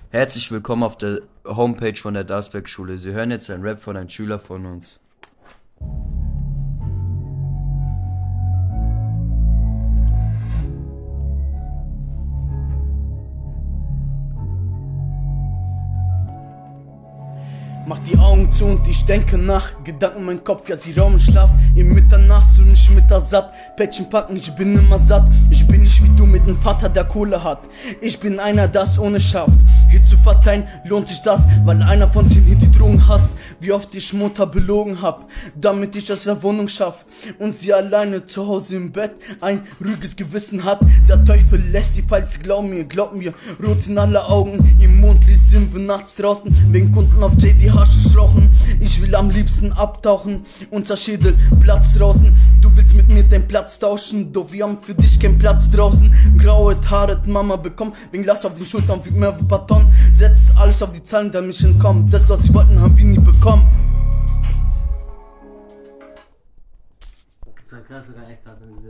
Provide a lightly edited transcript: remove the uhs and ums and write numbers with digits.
Herzlich willkommen auf der Homepage von der Darsberg-Schule. Sie hören jetzt einen Rap von einem Schüler von uns. Mach die Augen zu und ich denke nach. Gedanken mein Kopf, ja sie rauben Schlaf. Im Mitternacht so nicht mittersatt. Päckchen packen, ich bin immer satt. Ich bin nicht wie du mit nem Vater, der Kohle hat. Ich bin einer, das ohne schafft. Hier zu verteilen, lohnt sich das, weil einer von 10 hier die Drogen hasst. Wie oft ich Mutter belogen hab, damit ich aus der Wohnung schaff. Und sie alleine zu Hause im Bett ein ruhiges Gewissen hat. Der Teufel lässt die Falls, glaub mir. Rot sind alle Augen, im Mondlicht sind wir nachts draußen. Wegen Kunden auf JD Haschisch rauchen. Ich will am liebsten abtauchen, unser Schädel Platz draußen. Du willst mit mir deinen Platz tauschen, doch wir haben für dich keinen Platz draußen. Graue Haare, Mama bekommen, wegen Last auf den Schultern wie mehr Baton. Setz alles auf die Zahlen, der mich entkommt. Das, was sie wollten, haben wir nie bekommen. Das war krass, sogar echt hart.